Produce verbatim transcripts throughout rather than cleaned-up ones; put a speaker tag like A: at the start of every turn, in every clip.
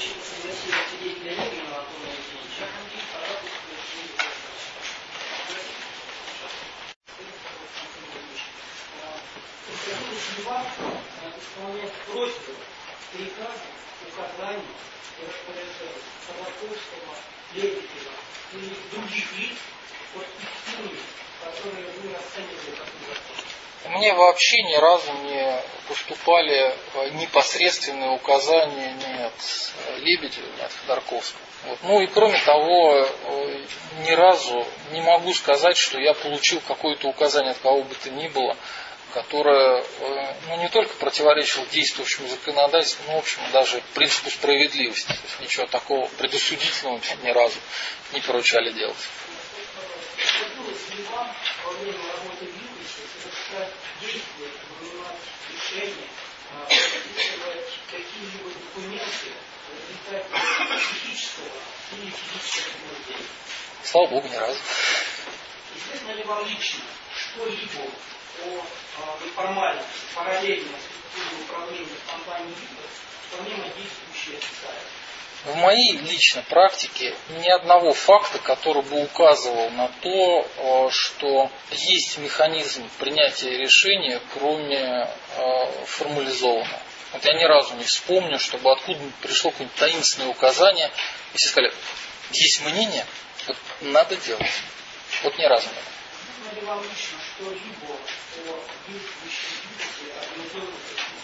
A: Исполнять просьбы, приказы, указания и распоряжения Ходорковского, Лебедева и других лиц под их, которые вы расценивали как незаконные.
B: Мне вообще ни разу не поступали непосредственные указания ни от Лебедева, ни от Ходорковского. Вот. Ну и кроме того, ни разу не могу сказать, что я получил какое-то указание от кого бы то ни было, которое ну, не только противоречило действующему законодательству, но, в общем, даже принципу справедливости. То есть ничего такого предосудительного ни разу не поручали делать. Слава Богу, ни разу.
A: Известно ли вам лично что-либо о неформальном, параллельном структуре управления компанией ЮКОС, помимо действующей официально?
B: В моей личной практике ни одного факта, который бы указывал на то, что есть механизм принятия решения, кроме формализованного. Вот я ни разу не вспомню, чтобы откуда-нибудь пришло какое-нибудь таинственное указание, и все сказали, есть мнение, вот надо делать. Вот ни разу не было.
A: Нужно ли вам лично что-либо о действующем ЮКОСе организованном?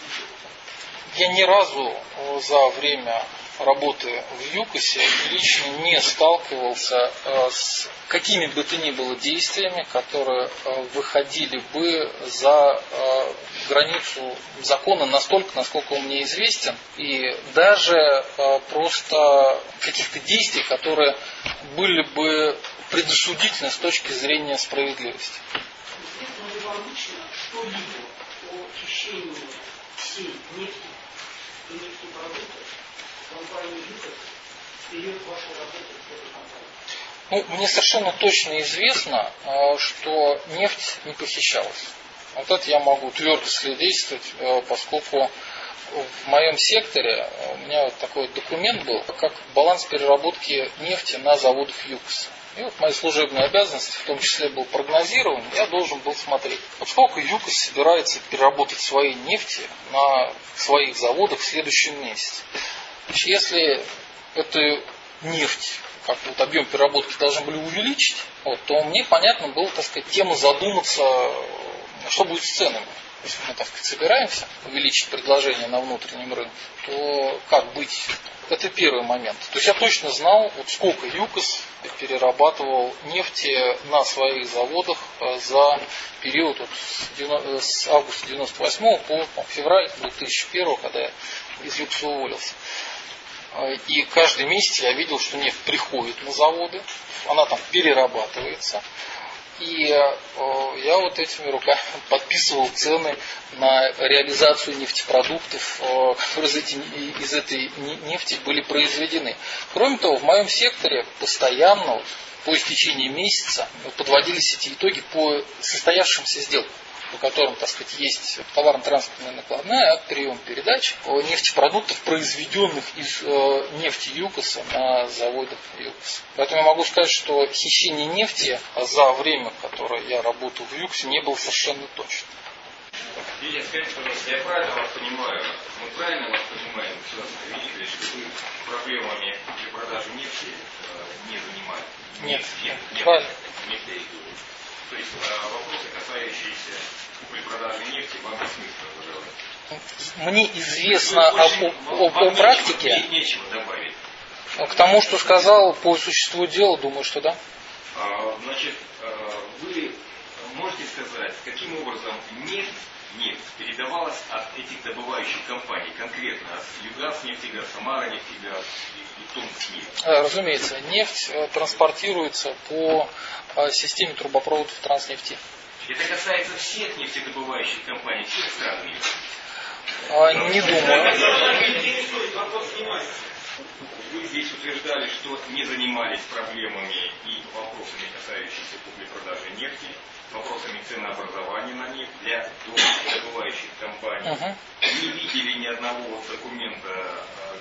B: Я ни разу за время работы в ЮКОСе лично не сталкивался с какими бы то ни было действиями, которые выходили бы за границу закона настолько, насколько он мне известен, и даже просто каких-то действий, которые были бы предосудительны с точки зрения справедливости.
A: Известно ли вам лично что-либо о хищении всей нефти и нефтепродуктов компании ЮКОС в период вашей работы в этой компании?
B: Ну, мне совершенно точно известно, что нефть не похищалась. Вот это я могу твердо свидетельствовать, поскольку в моем секторе у меня вот такой документ был, как баланс переработки нефти на заводах ЮКОСа. И вот мои служебные обязанности, в том числе, был прогнозирован, я должен был смотреть, вот сколько ЮКОС собирается переработать своей нефти на своих заводах в следующем месяце. Значит, если эту нефть, как вот объем переработки должны были увеличить, вот, то мне понятно было, так сказать, тема задуматься, что будет с ценами. Если мы, так сказать, собираемся увеличить предложение на внутреннем рынке, то как быть? Это первый момент. То есть я точно знал, вот сколько ЮКОС перерабатывал нефти на своих заводах за период вот с августа девяносто восьмого по, по февраль две тысячи первого, когда я из ЮКОСа уволился. И каждый месяц я видел, что нефть приходит на заводы, она там перерабатывается. И э, я вот этими руками подписывал цены на реализацию нефтепродуктов, э, которые из, эти, из этой нефти были произведены. Кроме того, в моем секторе постоянно, вот, по истечении месяца, подводились эти итоги по состоявшимся сделкам, по которым, так сказать, есть товарно-транспортная накладная, акт приема передач нефтепродуктов, произведенных из э, нефти ЮКОСа на заводах ЮКОСа. Поэтому я могу сказать, что хищение нефти за время, которое я работал в ЮКОСе, не было совершенно точно.
C: Илья, скажите, пожалуйста, я правильно вас понимаю, мы правильно вас понимаем, видите ли, что вы проблемами при продаже нефти э, не занимаетесь?
B: Нет,
C: нет, нет,
B: правильно.
C: Нефть, то есть э, вопросы, касающиеся купли-продажи нефти, вам не смысла задавать.
B: Мне известно о, о, о, о практике.
C: Нечего, нечего добавить.
B: К тому, что сказал по существу дела, думаю, что да.
C: А, значит, вы можете сказать, каким образом нефть, нефть передавалась от этих добывающих компаний, конкретно от Югаз, Нефтегаз, Самара, Нефтегаз и Томскнефть?
B: Разумеется, нефть транспортируется по системе трубопроводов Транснефти.
C: Это касается всех нефтедобывающих компаний, всех стран мира?
B: А, не думаю.
C: Вы здесь утверждали, что не занимались проблемами и вопросами, касающимися купли-продажи нефти, вопросами ценообразования на нефть для добывающих компаний. Uh-huh. Не видели ни одного документа,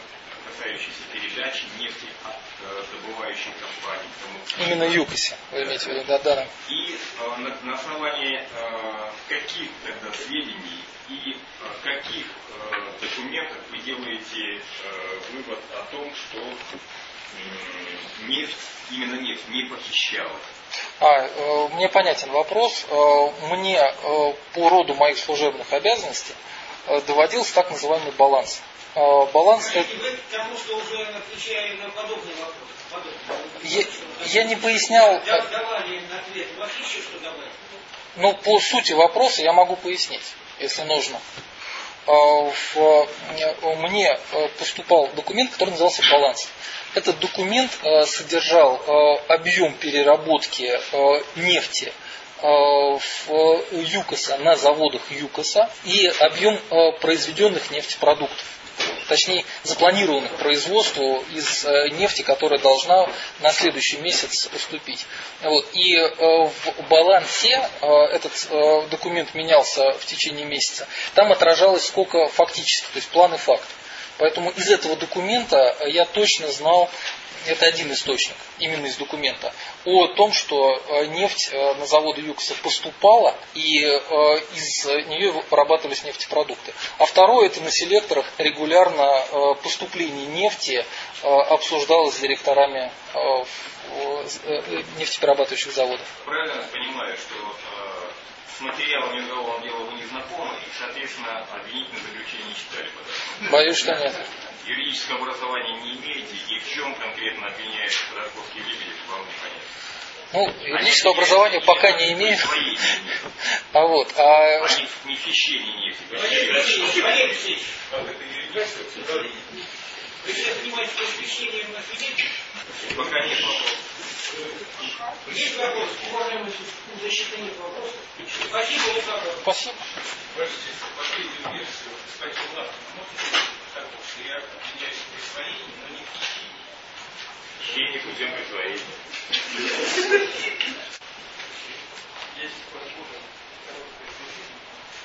C: касающиеся передачи нефти от э, добывающих компаний. Тому,
B: Именно ЮКОСе, вы имеете в виду, да, да.
C: И э, на, на основании э, каких тогда сведений и э, каких э, документов вы делаете э, вывод о том, что э, нефть, именно нефть не похищалась?
B: А, э, мне понятен вопрос. Э, мне э, по роду моих служебных обязанностей э, доводился так называемый баланс. Э, баланс это...
A: Потому что уже отвечаем на подобный вопрос. Подобный.
B: Я, я не пояснял...
A: Давали ответ. У вас еще что добавить?
B: Ну, по сути вопроса я могу пояснить, если нужно. Э, в, мне поступал документ, который назывался баланс. Этот документ э, содержал э, объем переработки э, нефти э, в ЮКОСа на заводах ЮКОСа и объем э, произведенных нефтепродуктов. Точнее, запланированных производству из э, нефти, которая должна на следующий месяц поступить. Вот. И э, в балансе э, этот э, документ менялся в течение месяца. Там отражалось сколько фактически, то есть план и факт. Поэтому из этого документа я точно знал, это один источник, именно из документа, о том, что нефть на заводы ЮКОСа поступала, и из нее вырабатывались нефтепродукты. А второе, это на селекторах регулярно поступление нефти обсуждалось с директорами нефтеперерабатывающих заводов.
C: Правильно понимаю, что с материалами уголовного дела вы не знакомы, и, соответственно, обвинительное заключение не читали подобное?
B: Боюсь, что нет.
C: Юридического образования не имеете, и в чем конкретно обвиняют Ходорковский и Лебедев, вам не понятно.
B: Ну, юридического образования пока не имею. А вот, а...
C: а не, не хищение нефти.
A: Вы сейчас занимаетесь посвящением на свидетелей?
C: Пока нет вопросов.
A: Есть вопрос? Уважаемый суд, защиты нет вопросов. Спасибо, Александр.
B: Спасибо.
D: Подождите, последнюю версию господин Лаврин, можете так, что я обвиняюсь в присвоении, но не в хищении.
C: Хищение путем присвоения.
D: Есть возможно короткое изложение.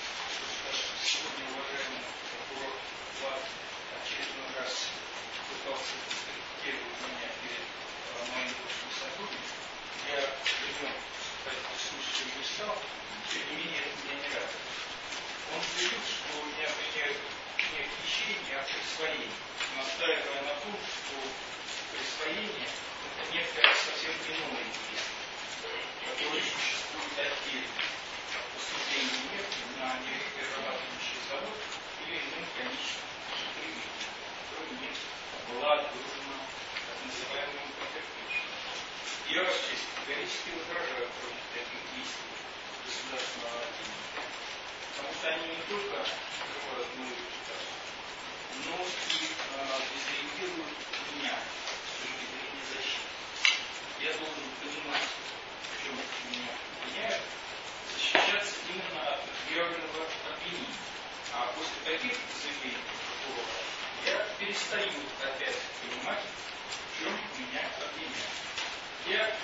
D: Сегодня, уважаемый прокурор, Влад очередной раз пытался дискредитировать меня перед моим бывшим сотрудником. Я при нем, кстати, слушать не стал, тем не менее, это меня не радует. Он заявил, что меня обвиняют не в хищении, а в присвоении, настаивая на том, что присвоение – это некое совсем иное действие, которое существует отдельно от поступления нефти на нефтеперерабатывающий завод или иным конечным потребителям, который нефть была отгружена так называемым потерпевшим. Я вас, честь, категорически возражаю против таких действий государственного обвинения, потому что они не только скрывают мою репутацию, но и э, дезориентируют меня с точки зрения защиты. Я должен понимать, в чем меня обвиняют, защищаться именно от объявленного обвинения. А после таких заявлений прокурора я перестаю опять понимать, в чем меня обвиняют. Я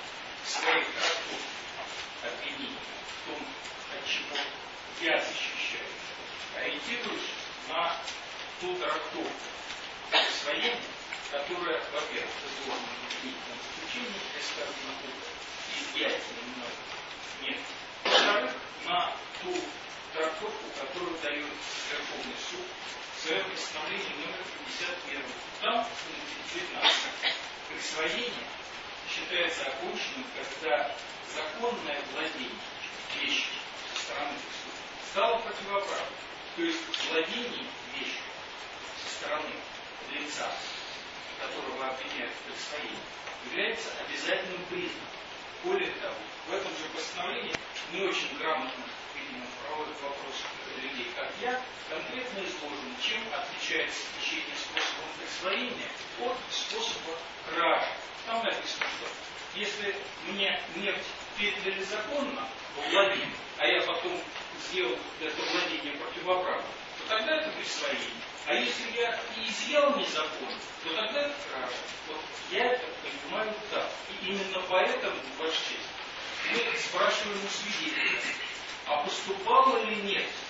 D: своих трактов обвинений в том, от чего я защищаю, ориентируюсь на ту трактовку присвоения, которая, во-первых, изложена в обвинительном заключении, где сказано и пять немного нет. Во-вторых, на ту трактовку, которую дает Верховный суд в своем постановлении номер пятьдесят один. Там, в пункте девятнадцать, присвоение считается оконченным, когда законное владение вещью со стороны государства стало противоправным. То есть владение вещью со стороны лица, которого обвиняют в присвоении, является обязательным признаком. Более того, в этом же постановлении не очень грамотно, видимо, проводят вопрос людей, как я, конкретно изложено, чем отличается хищение способом присвоения от способа кражи. Там написано, что если мне нефть передали законно во владение, а я потом сделал это владение противоправным, то тогда это присвоение. А если я и изъял незаконно, то тогда это кража. Вот я это понимаю так. И именно поэтому, Ваша честь, мы спрашиваем у свидетеля, а поступала ли нефть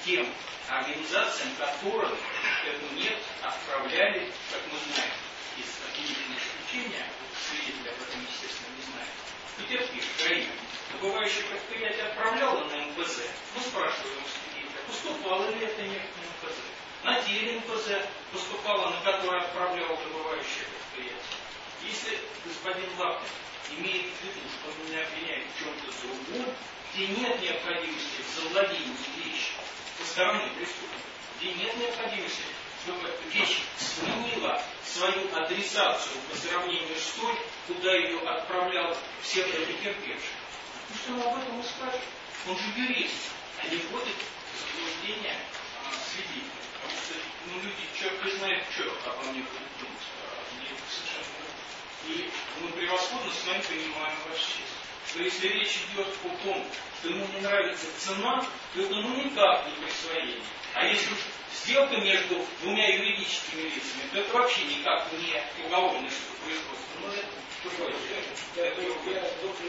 D: тем организациям, которым эту нефть отправляли, как мы знаем, из обвинительного заключения, свидетели об этом, естественно, не знают. Петербург, Украина, добывающее предприятие отправляло на эм пэ зэ. Мы спрашиваем у свидетеля, поступала ли эта нефть на эм пэ зэ? На теле эм пэ зэ поступала, на которое отправляло добывающее предприятие. Если господин Лапин имеет в виду, что он меня обвиняет в чем-то другом, где нет необходимости в завладении вещи со стороны преступника, где нет необходимости, чтобы вещь сменила свою адресацию по сравнению с той, куда ее отправлял всех потерпевших. Ну что мы об этом и скажем? Он же юрист, а не вводит в заблуждение а, свидетелей. Потому что ну, люди, черт не знает, что обо мне будут думать. Мне совершенно и мы превосходно с вами понимаем вашу честь, что если речь идет о том, что ему не нравится цена, то это ну никак не присвоение. А если уж сделка между двумя юридическими лицами, то это вообще никак не уголовное производство. Ну это другое дело. Это другое.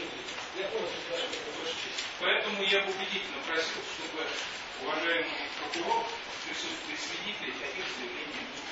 D: Поэтому я бы убедительно просил, чтобы уважаемый прокурор в присутствии свидетелей таких заявлений не